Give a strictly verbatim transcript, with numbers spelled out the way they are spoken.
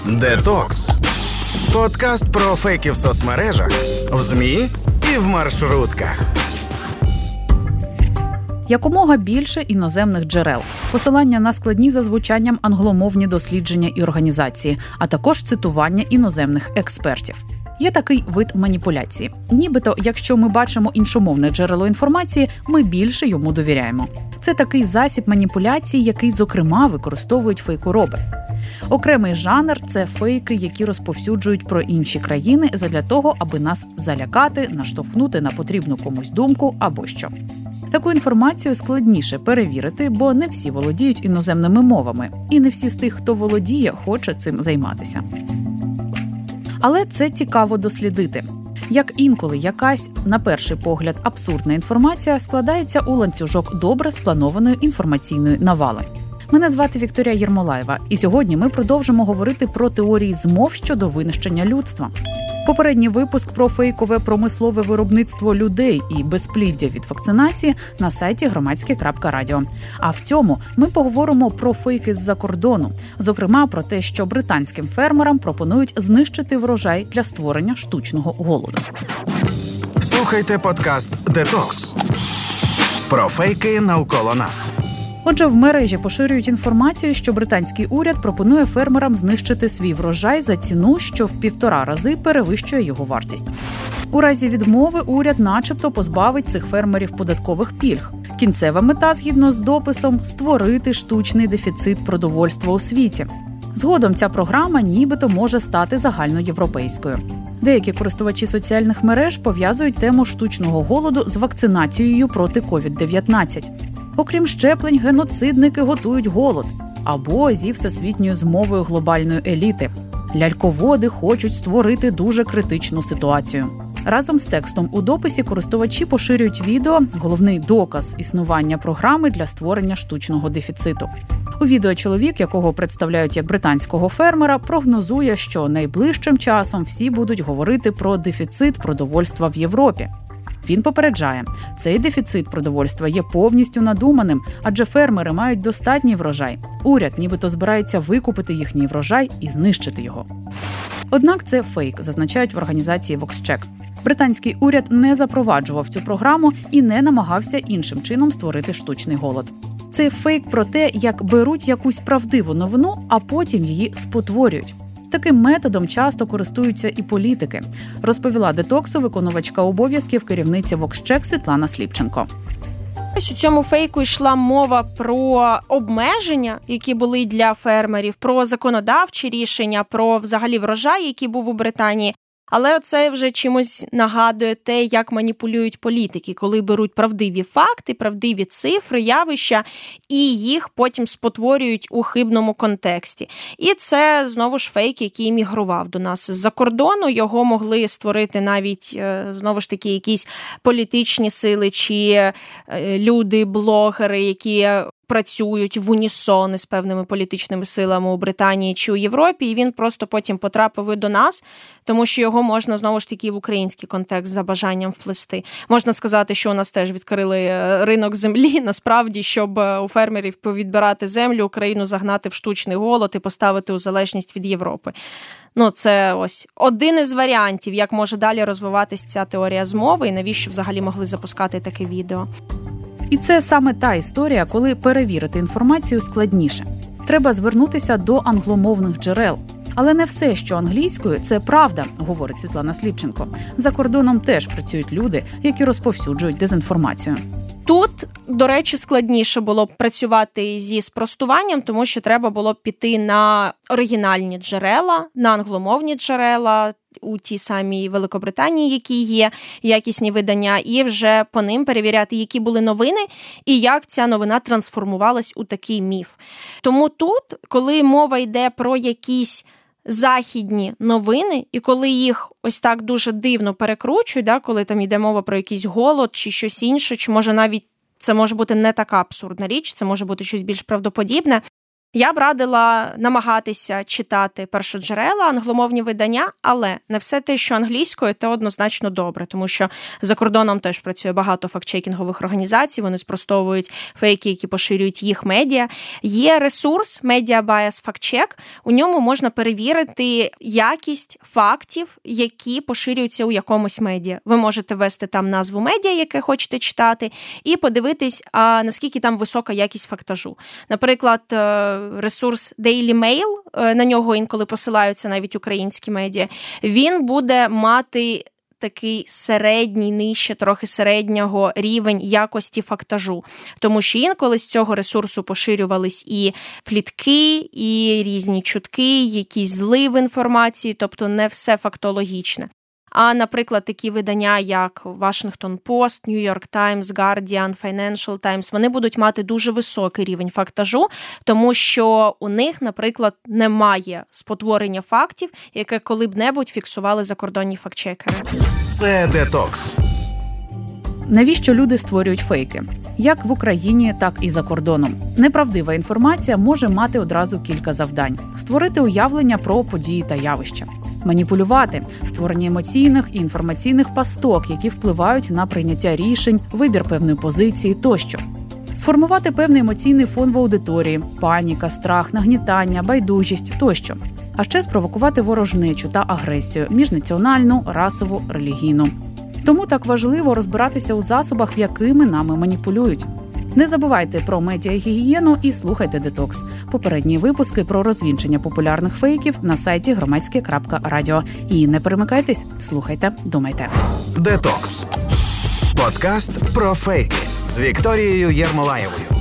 Детокс. Подкаст про фейки в соцмережах, в ЗМІ і в маршрутках. Якомога більше іноземних джерел, посилання на складні за звучанням англомовні дослідження і організації, а також цитування іноземних експертів. Є такий вид маніпуляції. Нібито, якщо ми бачимо іншомовне джерело інформації, ми більше йому довіряємо. Це такий засіб маніпуляції, який, зокрема, використовують фейкороби. Окремий жанр – це фейки, які розповсюджують про інші країни задля того, аби нас залякати, наштовхнути на потрібну комусь думку або що. Таку інформацію складніше перевірити, бо не всі володіють іноземними мовами, і не всі з тих, хто володіє, хоче цим займатися. Але це цікаво дослідити. Як інколи якась, на перший погляд, абсурдна інформація складається у ланцюжок добре спланованої інформаційної навали. Мене звати Вікторія Єрмолаєва, і сьогодні ми продовжимо говорити про теорії змов щодо винищення людства. Попередній випуск про фейкове промислове виробництво людей і безпліддя від вакцинації на сайті громадське крапка радіо. А в цьому ми поговоримо про фейки з-за кордону, зокрема про те, що британським фермерам пропонують знищити врожай для створення штучного голоду. Слухайте подкаст «Детокс» про фейки навколо нас. Отже, в мережі поширюють інформацію, що британський уряд пропонує фермерам знищити свій врожай за ціну, що в півтора рази перевищує його вартість. У разі відмови уряд начебто позбавить цих фермерів податкових пільг. Кінцева мета, згідно з дописом, створити штучний дефіцит продовольства у світі. Згодом ця програма нібито може стати загальноєвропейською. Деякі користувачі соціальних мереж пов'язують тему штучного голоду з вакцинацією проти ковід дев'ятнадцять. Окрім щеплень, геноцидники готують голод. Або зі всесвітньою змовою глобальної еліти. Ляльководи хочуть створити дуже критичну ситуацію. Разом з текстом у дописі користувачі поширюють відео, головний доказ існування програми для створення штучного дефіциту. У відео чоловік, якого представляють як британського фермера, прогнозує, що найближчим часом всі будуть говорити про дефіцит продовольства в Європі. Він попереджає, цей дефіцит продовольства є повністю надуманим, адже фермери мають достатній врожай. Уряд нібито збирається викупити їхній врожай і знищити його. Однак це фейк, зазначають в організації VoxCheck. Британський уряд не запроваджував цю програму і не намагався іншим чином створити штучний голод. Це фейк про те, як беруть якусь правдиву новину, а потім її спотворюють. Таким методом часто користуються і політики, розповіла детоксу виконувачка обов'язків керівниці VoxCheck Світлана Сліпченко. Ось у цьому фейку йшла мова про обмеження, які були для фермерів, про законодавчі рішення, про взагалі врожай, який був у Британії. Але це вже чимось нагадує те, як маніпулюють політики, коли беруть правдиві факти, правдиві цифри, явища, і їх потім спотворюють у хибному контексті. І це, знову ж, фейк, який мігрував до нас з-за кордону. Його могли створити навіть, знову ж таки, якісь політичні сили чи люди, блогери, які працюють в унісон з певними політичними силами у Британії чи у Європі, і він просто потім потрапив і до нас, тому що його можна, знову ж таки, в український контекст за бажанням вплести. Можна сказати, що у нас теж відкрили ринок землі, насправді, щоб у фермерів повідбирати землю, Україну загнати в штучний голод і поставити у залежність від Європи. Ну, це ось один із варіантів, як може далі розвиватися ця теорія змови і навіщо взагалі могли запускати таке відео. І це саме та історія, коли перевірити інформацію складніше. Треба звернутися до англомовних джерел. Але не все, що англійською, це правда, говорить Світлана Сліпченко. За кордоном теж працюють люди, які розповсюджують дезінформацію. Тут, до речі, складніше було б працювати зі спростуванням, тому що треба було б піти на оригінальні джерела, на англомовні джерела, у тій самій Великобританії, які є, якісні видання, і вже по ним перевіряти, які були новини і як ця новина трансформувалась у такий міф. Тому тут, коли мова йде про якісь західні новини, і коли їх ось так дуже дивно перекручують, да, коли там йде мова про якийсь голод чи щось інше, чи може навіть це може бути не така абсурдна річ, це може бути щось більш правдоподібне, Я б радила намагатися читати першоджерела, англомовні видання, але не все те, що англійською, те однозначно добре, тому що за кордоном теж працює багато фактчекінгових організацій, вони спростовують фейки, які поширюють їх медіа. Є ресурс Media Bias Fact Check, у ньому можна перевірити якість фактів, які поширюються у якомусь медіа. Ви можете ввести там назву медіа, яке хочете читати, і подивитись, а наскільки там висока якість фактажу. Наприклад, ресурс Daily Mail, на нього інколи посилаються навіть українські медіа, він буде мати такий середній, нижче, трохи середнього рівень якості фактажу. Тому що інколи з цього ресурсу поширювались і плітки, і різні чутки, якісь злив інформації, тобто не все фактологічне. А, наприклад, такі видання, як Washington Post, New York Times, Guardian, Financial Times, вони будуть мати дуже високий рівень фактажу, тому що у них, наприклад, немає спотворення фактів, яке коли-б-небудь фіксували закордонні фактчекери. Це детокс. Навіщо люди створюють фейки? Як в Україні, так і за кордоном. Неправдива інформація може мати одразу кілька завдань. Створити уявлення про події та явища. Маніпулювати – створення емоційних і інформаційних пасток, які впливають на прийняття рішень, вибір певної позиції тощо. Сформувати певний емоційний фон в аудиторії – паніка, страх, нагнітання, байдужість тощо. А ще спровокувати ворожнечу та агресію – міжнаціональну, расову, релігійну. Тому так важливо розбиратися у засобах, якими нами маніпулюють. Не забувайте про медіагігієну і слухайте детокс. Попередні випуски про розвінчення популярних фейків на сайті громадське крапка радіо. І не перемикайтесь, слухайте, думайте. Детокс. Подкаст про фейки з Вікторією Єрмолаєвою.